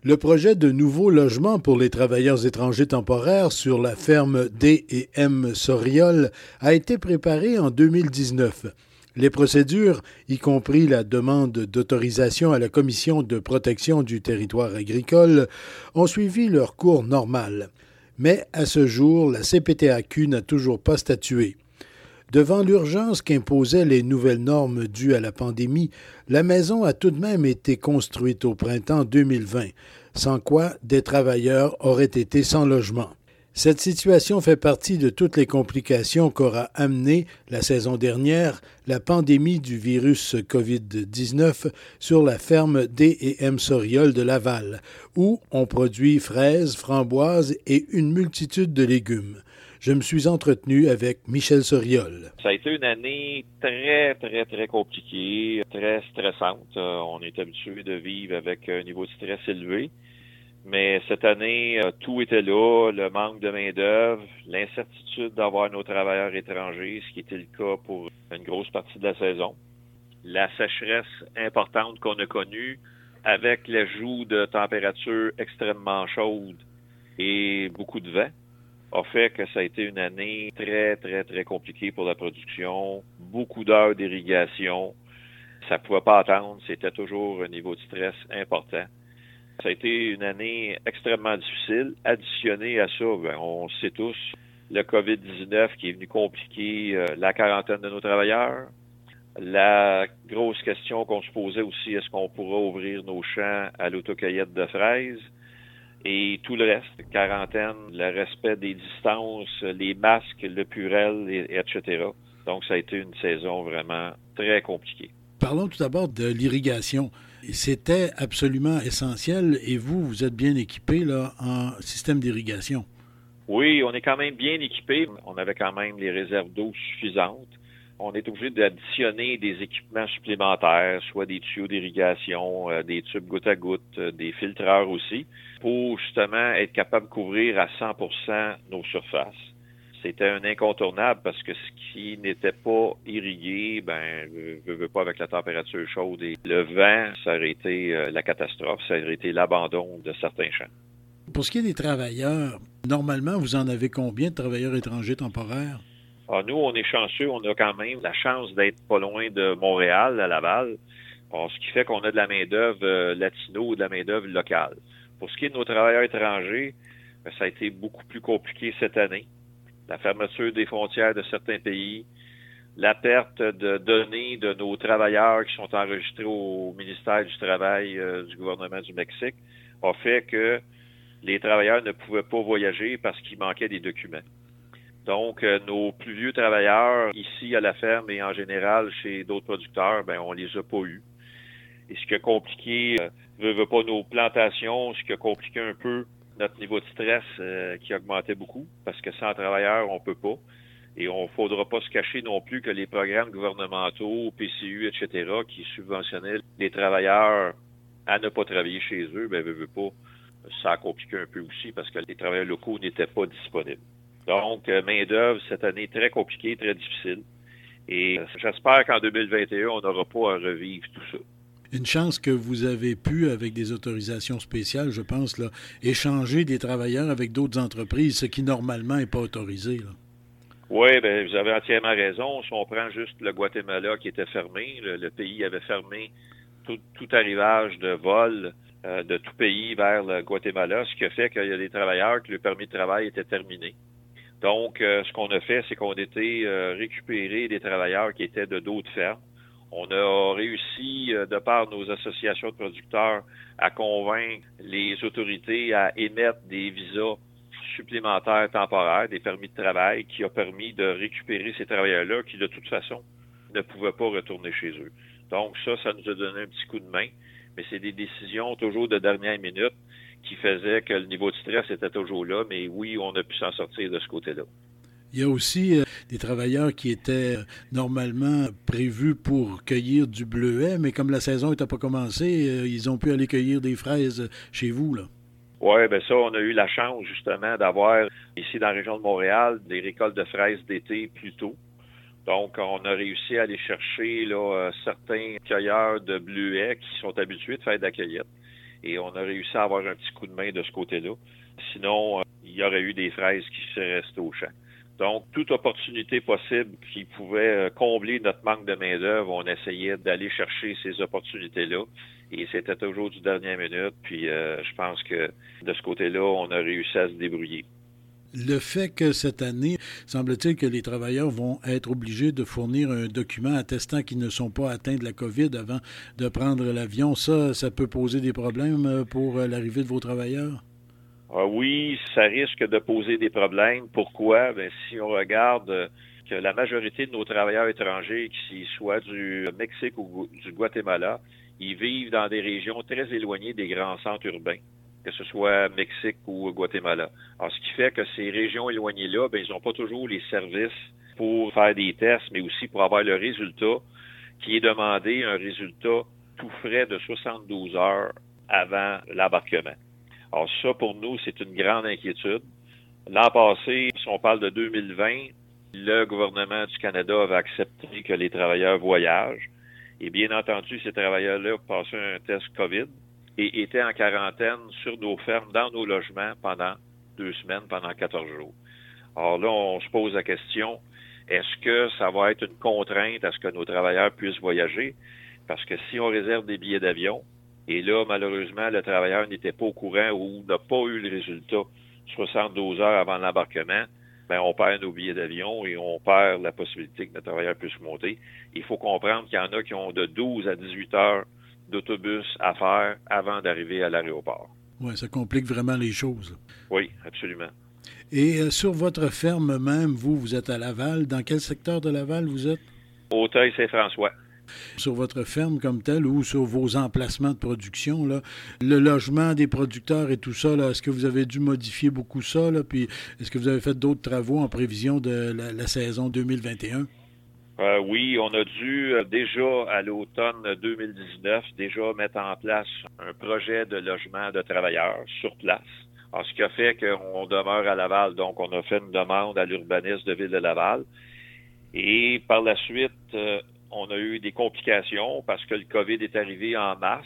Le projet de nouveau logement pour les travailleurs étrangers temporaires sur la ferme D&M Soriol a été préparé en 2019. Les procédures, y compris la demande d'autorisation à la Commission de protection du territoire agricole, ont suivi leur cours normal. Mais à ce jour, la CPTAQ n'a toujours pas statué. Devant l'urgence qu'imposaient les nouvelles normes dues à la pandémie, la maison a tout de même été construite au printemps 2020, sans quoi des travailleurs auraient été sans logement. Cette situation fait partie de toutes les complications qu'aura amené la saison dernière la pandémie du virus COVID-19 sur la ferme D&M Soriol de Laval, où on produit fraises, framboises et une multitude de légumes. Je me suis entretenu avec Michel Soriol. Ça a été une année très, très, très compliquée, très stressante. On est habitué de vivre avec un niveau de stress élevé. Mais cette année, tout était là, le manque de main-d'œuvre, l'incertitude d'avoir nos travailleurs étrangers, ce qui était le cas pour une grosse partie de la saison. La sécheresse importante qu'on a connue avec l'ajout de températures extrêmement chaudes et beaucoup de vent a fait que ça a été une année très, très, très compliquée pour la production. Beaucoup d'heures d'irrigation. Ça ne pouvait pas attendre. C'était toujours un niveau de stress important. Ça a été une année extrêmement difficile. Additionné à ça, on sait tous, le COVID-19 qui est venu compliquer la quarantaine de nos travailleurs. La grosse question qu'on se posait aussi, est-ce qu'on pourra ouvrir nos champs à l'autocueillette de fraises? Et tout le reste, quarantaine, le respect des distances, les masques, le purel, etc. Donc, ça a été une saison vraiment très compliquée. Parlons tout d'abord de l'irrigation. C'était absolument essentiel et vous êtes bien équipé là, en système d'irrigation. Oui, on est quand même bien équipé. On avait quand même les réserves d'eau suffisantes. On est obligé d'additionner des équipements supplémentaires, soit des tuyaux d'irrigation, des tubes goutte à goutte, des filtreurs aussi, pour justement être capable de couvrir à 100% nos surfaces. C'était un incontournable parce que ce qui n'était pas irrigué, veut pas avec la température chaude et le vent, ça aurait été la catastrophe, ça aurait été l'abandon de certains champs. Pour ce qui est des travailleurs, normalement, vous en avez combien de travailleurs étrangers temporaires? Alors, nous, on est chanceux, on a quand même la chance d'être pas loin de Montréal, à Laval, ce qui fait qu'on a de la main-d'œuvre latino ou de la main-d'œuvre locale. Pour ce qui est de nos travailleurs étrangers, ça a été beaucoup plus compliqué cette année. La fermeture des frontières de certains pays, la perte de données de nos travailleurs qui sont enregistrés au ministère du Travail du gouvernement du Mexique a fait que les travailleurs ne pouvaient pas voyager parce qu'il manquait des documents. Donc, nos plus vieux travailleurs, ici à la ferme et en général chez d'autres producteurs, on les a pas eus. Et ce qui a compliqué, veut pas nos plantations, ce qui a compliqué un peu notre niveau de stress qui augmentait beaucoup, parce que sans travailleurs, on peut pas. Et on faudra pas se cacher non plus que les programmes gouvernementaux, PCU, etc., qui subventionnaient les travailleurs à ne pas travailler chez eux, veut pas, ça a compliqué un peu aussi parce que les travailleurs locaux n'étaient pas disponibles. Donc, main-d'œuvre, cette année, très compliquée, très difficile. Et j'espère qu'en 2021, on n'aura pas à revivre tout ça. Une chance que vous avez pu, avec des autorisations spéciales, je pense, là, échanger des travailleurs avec d'autres entreprises, ce qui normalement n'est pas autorisé. Là. Oui, vous avez entièrement raison. Si on prend juste le Guatemala qui était fermé, le pays avait fermé tout arrivage de vol de tout pays vers le Guatemala, ce qui a fait qu'il y a des travailleurs que le permis de travail était terminé. Donc, ce qu'on a fait, c'est qu'on a été récupérer des travailleurs qui étaient de d'autres fermes. On a réussi, de par nos associations de producteurs, à convaincre les autorités à émettre des visas supplémentaires temporaires, des permis de travail, qui a permis de récupérer ces travailleurs-là qui, de toute façon, ne pouvaient pas retourner chez eux. Donc, ça nous a donné un petit coup de main, mais c'est des décisions toujours de dernière minute qui faisaient que le niveau de stress était toujours là, mais oui, on a pu s'en sortir de ce côté-là. Il y a aussi des travailleurs qui étaient normalement prévus pour cueillir du bleuet, mais comme la saison n'était pas commencée, ils ont pu aller cueillir des fraises chez vous, là. Oui, ça, on a eu la chance, justement, d'avoir, ici dans la région de Montréal, des récoltes de fraises d'été plus tôt. Donc, on a réussi à aller chercher là, certains cueilleurs de bleuets qui sont habitués de faire de la cueillette. et on a réussi à avoir un petit coup de main de ce côté-là. Sinon, il y aurait eu des fraises qui seraient restées au champ. Donc, toute opportunité possible qui pouvait combler notre manque de main-d'œuvre, on essayait d'aller chercher ces opportunités-là. Et c'était toujours du dernière minute. Puis, je pense que de ce côté-là, on a réussi à se débrouiller. Le fait que cette année, semble-t-il que les travailleurs vont être obligés de fournir un document attestant qu'ils ne sont pas atteints de la COVID avant de prendre l'avion, ça peut poser des problèmes pour l'arrivée de vos travailleurs? Oui, ça risque de poser des problèmes. Pourquoi? Bien, si on regarde que la majorité de nos travailleurs étrangers, qu'ils soient du Mexique ou du Guatemala, ils vivent dans des régions très éloignées des grands centres urbains, que ce soit Mexique ou Guatemala. Alors, ce qui fait que ces régions éloignées-là, bien, ils n'ont pas toujours les services pour faire des tests, mais aussi pour avoir le résultat qui est demandé, un résultat tout frais de 72 heures avant l'embarquement. Alors ça, pour nous, c'est une grande inquiétude. L'an passé, si on parle de 2020, le gouvernement du Canada avait accepté que les travailleurs voyagent. Et bien entendu, ces travailleurs-là passaient un test COVID et étaient en quarantaine sur nos fermes, dans nos logements, pendant 2 semaines, pendant 14 jours. Alors là, on se pose la question, est-ce que ça va être une contrainte à ce que nos travailleurs puissent voyager? Parce que si on réserve des billets d'avion, et là, malheureusement, le travailleur n'était pas au courant ou n'a pas eu le résultat 72 heures avant l'embarquement, bien, on perd nos billets d'avion et on perd la possibilité que notre travailleur puisse monter. Il faut comprendre qu'il y en a qui ont de 12 à 18 heures d'autobus à faire avant d'arriver à l'aéroport. Oui, ça complique vraiment les choses. Oui, absolument. Et sur votre ferme même, vous êtes à Laval. Dans quel secteur de Laval vous êtes? Auteuil-Saint-François. Sur votre ferme comme telle ou sur vos emplacements de production, là, le logement des producteurs et tout ça, là, est-ce que vous avez dû modifier beaucoup ça? Là, puis est-ce que vous avez fait d'autres travaux en prévision de la saison 2021? Oui, on a dû déjà à l'automne 2019 déjà mettre en place un projet de logement de travailleurs sur place. Alors, ce qui a fait qu'on demeure à Laval, donc on a fait une demande à l'urbanisme de Ville de Laval. Et par la suite, on a eu des complications parce que le COVID est arrivé en mars.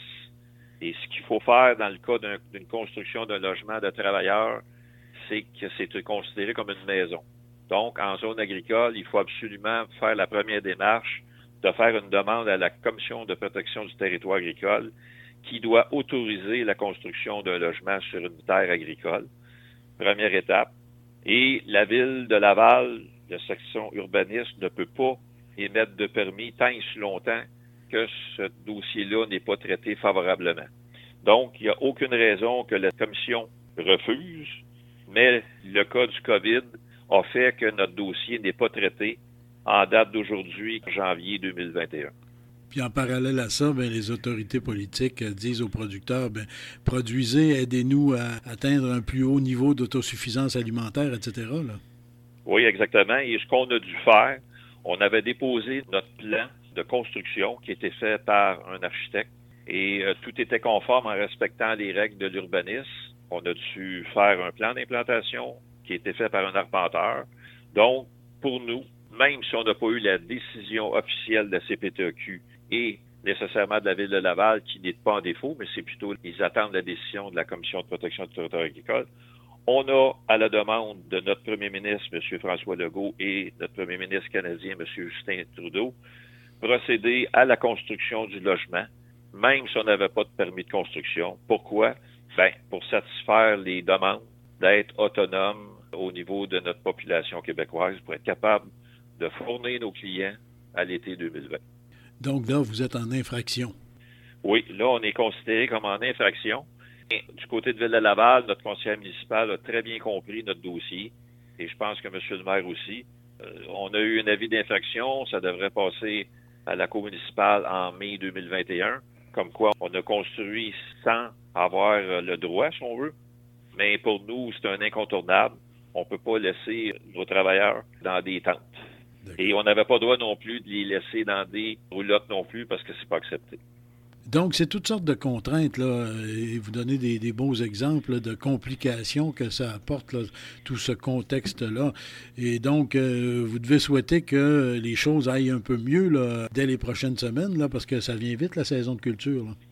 Et ce qu'il faut faire dans le cas d'une construction d'un logement de travailleurs, c'est que c'est considéré comme une maison. Donc, en zone agricole, il faut absolument faire la première démarche de faire une demande à la Commission de protection du territoire agricole qui doit autoriser la construction d'un logement sur une terre agricole. Première étape. Et la Ville de Laval, la section urbanisme, ne peut pas émettre de permis tant et si longtemps que ce dossier-là n'est pas traité favorablement. Donc, il n'y a aucune raison que la commission refuse, mais le cas du COVID a fait que notre dossier n'est pas traité en date d'aujourd'hui, janvier 2021. Puis en parallèle à ça, bien, les autorités politiques disent aux producteurs, bien, produisez, aidez-nous à atteindre un plus haut niveau d'autosuffisance alimentaire, etc. Là. Oui, exactement. Et ce qu'on a dû faire, on avait déposé notre plan de construction qui était fait par un architecte et tout était conforme en respectant les règles de l'urbanisme. On a dû faire un plan d'implantation qui a été fait par un arpenteur. Donc, pour nous, même si on n'a pas eu la décision officielle de la CPTEQ et nécessairement de la Ville de Laval, qui n'est pas en défaut, mais c'est plutôt, ils attendent la décision de la Commission de protection du territoire agricole, on a, à la demande de notre premier ministre, M. François Legault, et notre premier ministre canadien, M. Justin Trudeau, procédé à la construction du logement, même si on n'avait pas de permis de construction. Pourquoi? Bien, pour satisfaire les demandes d'être autonome au niveau de notre population québécoise, pour être capable de fournir nos clients à l'été 2020. Donc là, vous êtes en infraction. Oui, là, on est considéré comme en infraction. Et du côté de Ville de Laval, notre conseiller municipal a très bien compris notre dossier, et je pense que M. le maire aussi. On a eu un avis d'infraction, ça devrait passer à la cour municipale en mai 2021, comme quoi on a construit sans avoir le droit, si on veut. Mais pour nous, c'est un incontournable. On ne peut pas laisser nos travailleurs dans des tentes. D'accord. Et on n'avait pas le droit non plus de les laisser dans des roulottes non plus parce que c'est pas accepté. Donc, c'est toutes sortes de contraintes, là, et vous donnez des beaux exemples de complications que ça apporte, là, tout ce contexte-là. Et donc, vous devez souhaiter que les choses aillent un peu mieux là, dès les prochaines semaines, là, parce que ça vient vite, la saison de culture. Là.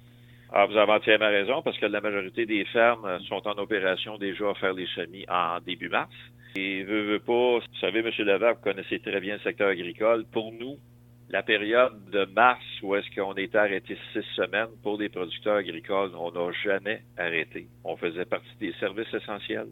Ah, vous avez entièrement raison, parce que la majorité des fermes sont en opération déjà à faire les semis en début mars. Et veut pas, vous savez, M. Levac, vous connaissez très bien le secteur agricole. Pour nous, la période de mars où est-ce qu'on était arrêté 6 semaines pour des producteurs agricoles, on n'a jamais arrêté. On faisait partie des services essentiels.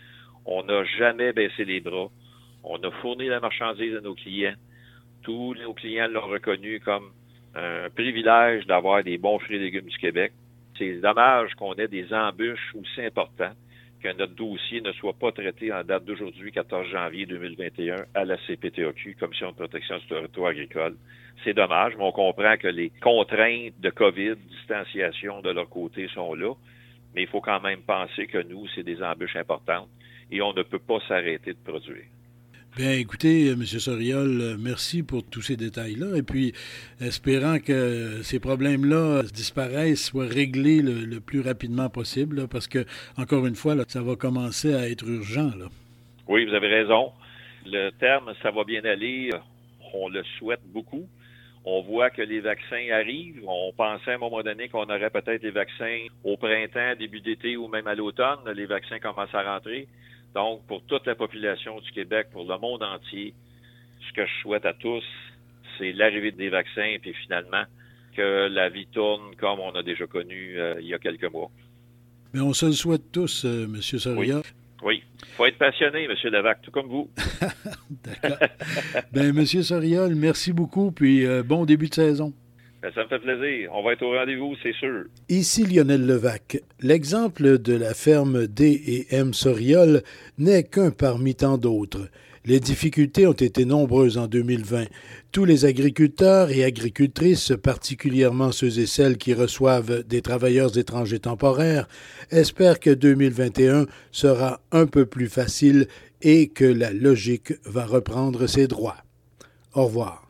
On n'a jamais baissé les bras. On a fourni la marchandise à nos clients. Tous nos clients l'ont reconnu comme un privilège d'avoir des bons fruits et légumes du Québec. C'est dommage qu'on ait des embûches aussi importantes, que notre dossier ne soit pas traité en date d'aujourd'hui, 14 janvier 2021, à la CPTAQ, Commission de protection du territoire agricole. C'est dommage, mais on comprend que les contraintes de COVID, distanciation de leur côté sont là, mais il faut quand même penser que nous, c'est des embûches importantes et on ne peut pas s'arrêter de produire. Bien, écoutez, M. Soriol, merci pour tous ces détails-là. Et puis, espérant que ces problèmes-là disparaissent, soient réglés le plus rapidement possible, là, parce que, encore une fois, là, ça va commencer à être urgent. Là. Oui, vous avez raison. Le terme « ça va bien aller », on le souhaite beaucoup. On voit que les vaccins arrivent. On pensait à un moment donné qu'on aurait peut-être les vaccins au printemps, début d'été ou même à l'automne. Les vaccins commencent à rentrer. Donc, pour toute la population du Québec, pour le monde entier, ce que je souhaite à tous, c'est l'arrivée des vaccins, puis finalement, que la vie tourne comme on a déjà connu il y a quelques mois. Mais on se le souhaite tous, M. Soria. Oui. Il faut être passionné, M. Levac, tout comme vous. D'accord. Bien, M. Soriol, merci beaucoup, puis bon début de saison. Ça me fait plaisir. On va être au rendez-vous, c'est sûr. Ici Lionel Levac. L'exemple de la ferme D&M Soriol n'est qu'un parmi tant d'autres. Les difficultés ont été nombreuses en 2020. Tous les agriculteurs et agricultrices, particulièrement ceux et celles qui reçoivent des travailleurs étrangers temporaires, espèrent que 2021 sera un peu plus facile et que la logique va reprendre ses droits. Au revoir.